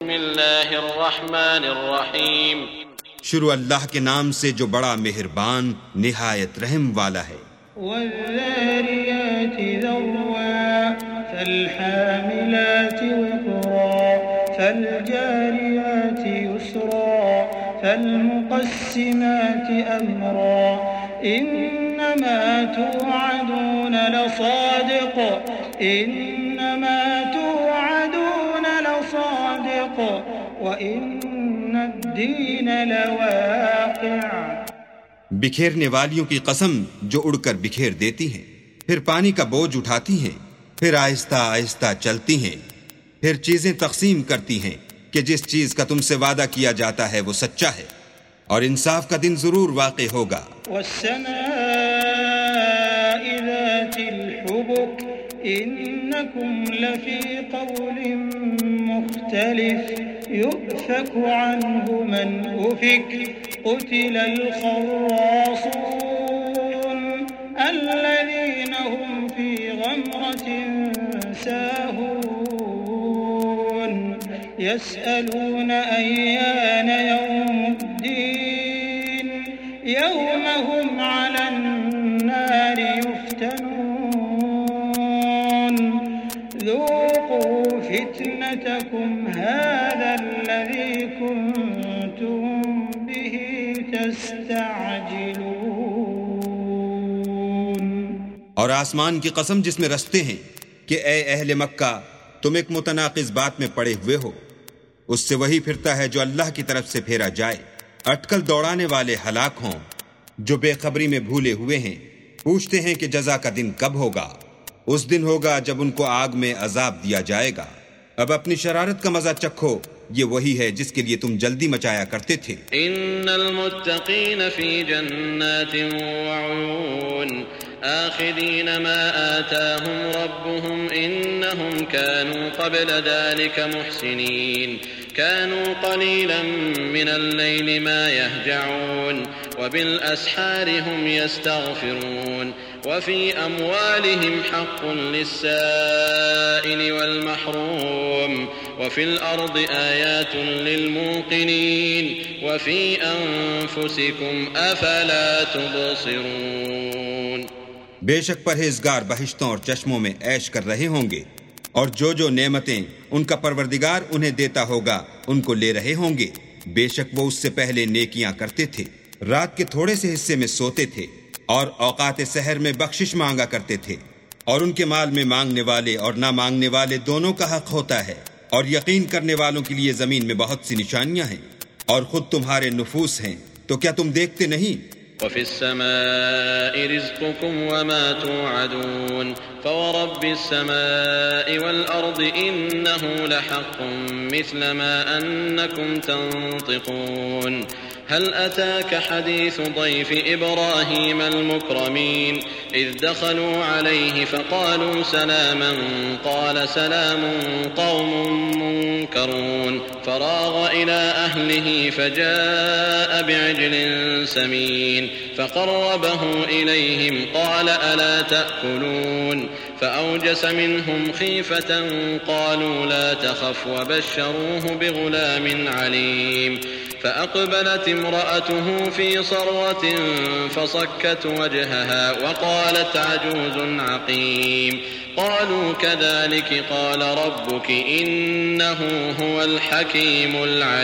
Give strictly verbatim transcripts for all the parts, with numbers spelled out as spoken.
بسم اللہ الرحمن الرحیم شروع اللہ کے نام سے جو بڑا مہربان نہایت رحم والا ہے۔ والذاريات ذروا فالحاملات وقرا فالجاريات يسرا فالمقسمات أمرا إنما توعدون لصادق إنما توعدون لصادق وإن الدين لواقع۔ بکھیرنے والیوں کی قسم جو اڑ کر بکھیر دیتی ہیں، پھر پانی کا بوجھ اٹھاتی ہیں، پھر آہستہ آہستہ چلتی ہیں، پھر چیزیں تقسیم کرتی ہیں کہ جس چیز کا تم سے وعدہ کیا جاتا ہے وہ سچا ہے، اور انصاف کا دن ضرور واقع ہوگا۔ والسماء ذات الحبك إنكم لفي قول مختلف يؤفك عنه من أفك قتل الخراصون الذين هم في غمرة ساهون يسألون أيان يوم الدين يوم هم على النار يفتنون ذوقوا فتنتكم هذا الذي كنتم به تستعجلون۔ اور آسمان کی قسم جس میں رستے ہیں کہ اے اہل مکہ تم ایک متناقض بات میں پڑے ہوئے ہو، اس سے وہی پھرتا ہے جو اللہ کی طرف سے پھیرا جائے۔ اٹکل دوڑانے والے ہلاک ہوں جو بے خبری میں بھولے ہوئے ہیں، پوچھتے ہیں کہ جزا کا دن کب ہوگا۔ اس دن ہوگا جب ان کو آگ میں عذاب دیا جائے گا۔ اب اپنی شرارت کا مزہ چکھو، یہ وہی ہے جس کے لیے تم جلدی مچایا کرتے تھے۔ ان المتقین فی جنات وعیون آخذین ما آتاهم ربهم انہم كانوا قبل ذلك محسنین كانوا قليلا من الليل ما يهجعون وبالأسحار هم يستغفرون وفي أموالهم حق للسائل والمحروم وفي الأرض آيات للموقنين وفي أنفسكم أفلا تبصرون۔ بے شک پرہیزگار بہشتوں اور چشموں میں عیش کر رہے ہوں گے، اور جو جو نعمتیں ان کا پروردگار انہیں دیتا ہوگا ان کو لے رہے ہوں گے۔ بے شک وہ اس سے پہلے نیکیاں کرتے تھے، رات کے تھوڑے سے حصے میں سوتے تھے اور اوقات سحر میں بخشش مانگا کرتے تھے، اور ان کے مال میں مانگنے والے اور نہ مانگنے والے دونوں کا حق ہوتا ہے، اور یقین کرنے والوں کے لیے زمین میں بہت سی نشانیاں ہیں، اور خود تمہارے نفوس ہیں، تو کیا تم دیکھتے نہیں؟ وفي السماء رزقكم وما توعدون فورب السماء والأرض إنه لحق مثل ما أنكم تنطقون هل أتاك حديث ضيف إبراهيم المكرمين إذ دخلوا عليه فقالوا سلاما قال سلام قوم منكرون فراغ إلى أهله فجاء بعجل سمين فقربه إليهم قال ألا تأكلون فأوجس منهم خيفة قالوا لا تخف وبشروه بغلام عليم فأقبلت امرأته في صرة فصكت وجهها وقالت عجوز عقيم قالوا كذلك قال ربك إنه هو الحكيم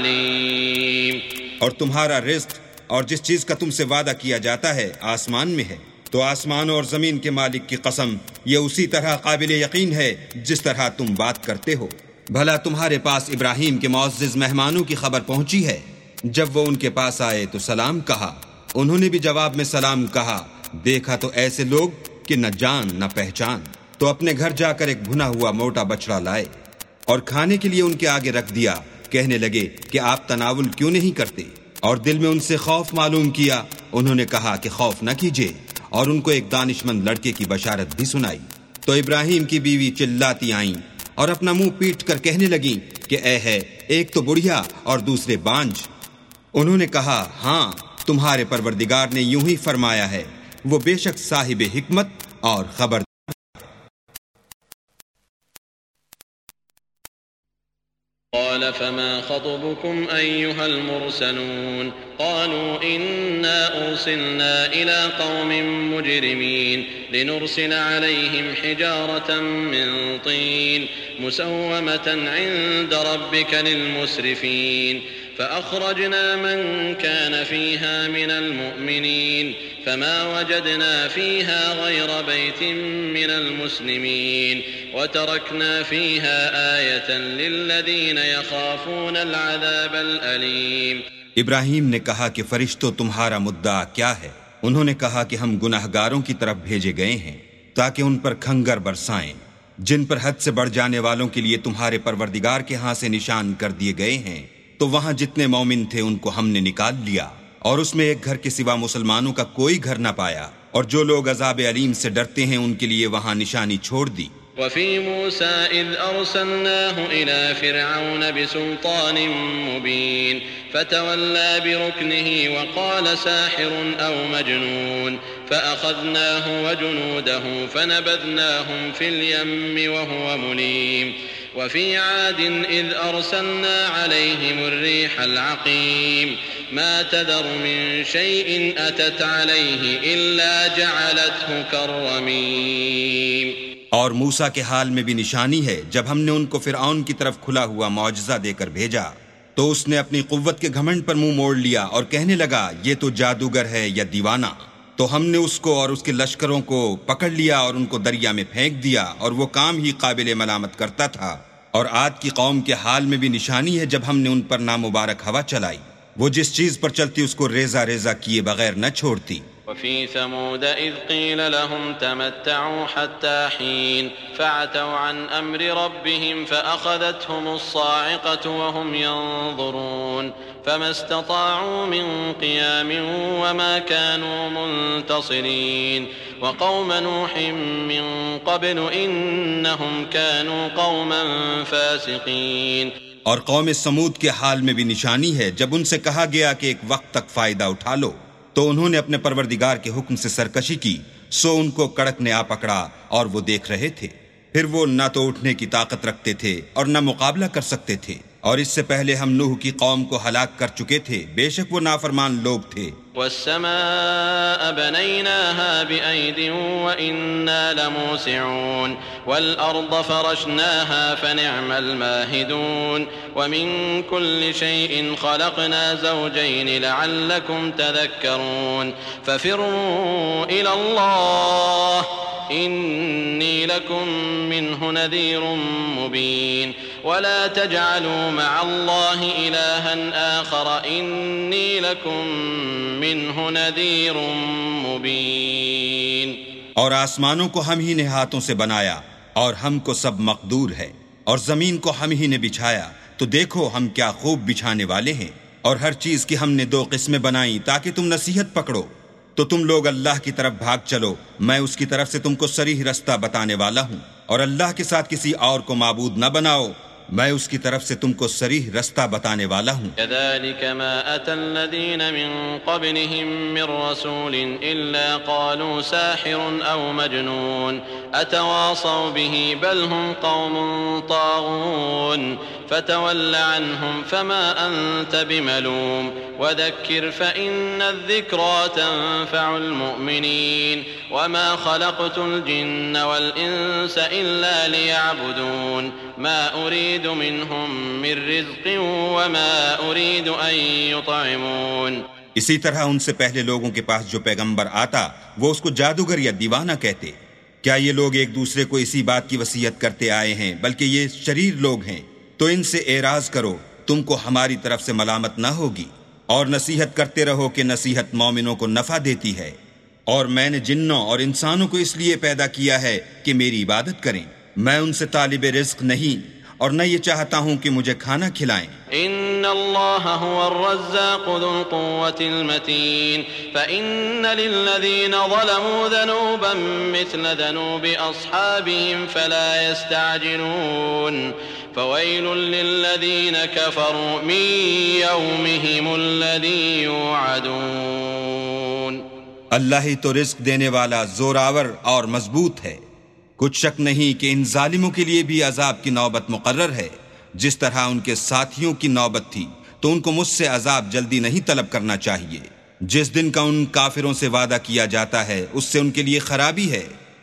العليم۔ اور تمہارا رزق اور جس چیز کا تم سے وعدہ کیا جاتا ہے آسمان میں ہے، تو آسمان اور زمین کے مالک کی قسم یہ اسی طرح قابل یقین ہے جس طرح تم بات کرتے ہو۔ بھلا تمہارے پاس ابراہیم کے معزز مہمانوں کی خبر پہنچی ہے؟ جب وہ ان کے پاس آئے تو سلام کہا، انہوں نے بھی جواب میں سلام کہا۔ دیکھا تو ایسے لوگ کہ نہ جان نہ پہچان، تو اپنے گھر جا کر ایک بھنا ہوا موٹا بچڑا لائے اور کھانے کے لیے ان کے آگے رکھ دیا۔ کہنے لگے کہ آپ تناول کیوں نہیں کرتے؟ اور دل میں ان سے خوف معلوم کیا۔ انہوں نے کہا کہ خوف نہ کیجیے، اور ان کو ایک دانشمند لڑکے کی بشارت بھی سنائی۔ تو ابراہیم کی بیوی چلاتی آئیں اور اپنا منہ پیٹ کر کہنے لگیں کہ اے ہے، ایک تو بڑھیا اور دوسرے بانج۔ انہوں نے کہا ہاں، تمہارے پروردگار نے یوں ہی فرمایا ہے، وہ بے شک صاحب حکمت اور خبر۔ قال قال فما خطبكم أيها المرسلون قالوا إنا أرسلنا إلى قوم مجرمين لنرسل عليهم حجارة من طين مسومة عند ربك للمسرفين فأخرجنا من كان فيها من المؤمنين فما وجدنا فيها غير بيت من المسلمين وتركنا فيها آية للذين يخافون العذاب الأليم. ابراہیم نے کہا کہ فرشتوں تمہارا مدعا کیا ہے؟ انہوں نے کہا کہ ہم گناہگاروں کی طرف بھیجے گئے ہیں تاکہ ان پر کھنگر برسائیں جن پر حد سے بڑھ جانے والوں کے لیے تمہارے پروردگار کے ہاں سے نشان کر دیے گئے ہیں. تو وہاں جتنے مومن تھے ان کو ہم نے نکال لیا اور اس میں ایک گھر کے سوا مسلمانوں کا کوئی گھر نہ پایا، اور جو لوگ عذاب علیم سے ڈرتے ہیں ان کے لیے وہاں نشانی چھوڑ دی. وفي موسى إذ أرسلناه إلى فرعون بسلطان مبين فتولى بركنه وقال ساحر أو مجنون فأخذناه وجنوده فنبذناهم في اليم وهو مليم. وفي عاد إذ أرسلنا عليهم الريح العقيم ما تذر من شيء أتت عليه إلا جعلته كالرميم. اور موسیٰ کے حال میں بھی نشانی ہے جب ہم نے ان کو فرعون کی طرف کھلا ہوا معجزہ دے کر بھیجا تو اس نے اپنی قوت کے گھمنڈ پر منہ موڑ لیا اور کہنے لگا یہ تو جادوگر ہے یا دیوانہ. تو ہم نے اس کو اور اس کے لشکروں کو پکڑ لیا اور ان کو دریا میں پھینک دیا اور وہ کام ہی قابل ملامت کرتا تھا. اور عاد کی قوم کے حال میں بھی نشانی ہے جب ہم نے ان پر نامبارک ہوا چلائی، وہ جس چیز پر چلتی اس کو ریزہ ریزہ کیے بغیر نہ چھوڑتی. وفي ثمود إذ قيل لهم تمتعوا حتى حين فعتوا عن أمر ربهم فأخذتهم الصاعقة وهم ينظرون فما استطاعوا من قيام وما كانوا منتصرين. وقوم نوح من قبل إنهم كانوا قوما فاسقين. اور قوم سمود کے حال میں بھی نشانی ہے جب ان سے کہا گیا کہ ایک وقت تک فائدہ اٹھا لو تو انہوں نے اپنے پروردگار کے حکم سے سرکشی کی، سو ان کو کڑک نے آ پکڑا اور وہ دیکھ رہے تھے. پھر وہ نہ تو اٹھنے کی طاقت رکھتے تھے اور نہ مقابلہ کر سکتے تھے. اور اس سے پہلے ہم نوح کی قوم کو ہلاک کر چکے تھے، بے شک وہ نافرمان لوگ تھے. والسماء بنيناها بأيد وإنا لموسعون والأرض فرشناها فنعم الماهدون ومن كل شيء خلقنا زوجين لعلكم تذكرون ففروا إلى الله إني لكم منه نذير مبين ولا تجعلوا مع الله إلها آخر إني لكم منه نذير مبين. اور آسمانوں کو ہم ہی نے ہاتھوں سے بنایا اور ہم کو سب مقدور ہے، اور زمین کو ہم ہی نے بچھایا تو دیکھو ہم کیا خوب بچھانے والے ہیں. اور ہر چیز کی ہم نے دو قسمیں بنائیں تاکہ تم نصیحت پکڑو. تو تم لوگ اللہ کی طرف بھاگ چلو، میں اس کی طرف سے تم کو صریح رستہ بتانے والا ہوں. اور اللہ کے ساتھ کسی اور کو معبود نہ بناؤ، میں اس کی طرف سے تم کو صریح رستہ بتانے والا ہوں. كذلك ما أتى الذين من قبلهم من رسول إلا قالوا ساحر أو مجنون أتواصوا به بل هم قوم طاغون فتول عنهم فما أنت بملوم وذكر فإن الذكرى تنفع المؤمنين وما خلقت الجن والإنس إلا ليعبدون ما أريد منهم من رزق وما أريد أن يطعمون. اسی طرح ان سے پہلے لوگوں کے پاس جو پیغمبر آتا وہ اس کو جادوگر یا دیوانہ کہتے. کیا یہ لوگ ایک دوسرے کو اسی بات کی وصیت کرتے آئے ہیں بلکہ یہ شریر لوگ ہیں؟ تو ان سے اعراض کرو، تم کو ہماری طرف سے ملامت نہ ہوگی. اور نصیحت کرتے رہو کہ نصیحت مومنوں کو نفع دیتی ہے. اور میں نے جنوں اور انسانوں کو اس لیے پیدا کیا ہے کہ میری عبادت کریں. میں ان سے طالب رزق نہیں اور نہ یہ چاہتا ہوں کہ مجھے کھانا کھلائیں. ان اللہ هو الرزاق ذو القوة المتين فإن للذين ظلموا ذنوبا مثل ذنوب أصحابهم فلا يستعجلون فويل للذين كفروا من يومهم الذي يوعدون. اللہ ہی تو رزق دینے والا زوراور اور مضبوط ہے. کچھ شک نہیں کہ ان ظالموں کے لیے بھی عذاب کی نوبت مقرر ہے جس طرح ان کے ساتھیوں کی نوبت تھی، تو ان کو مجھ سے عذاب جلدی نہیں طلب کرنا چاہیے۔ جس دن کا ان کافروں سے وعدہ کیا جاتا ہے اس سے ان کے لیے خرابی ہے۔